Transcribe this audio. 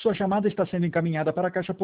Sua chamada está sendo encaminhada para a caixa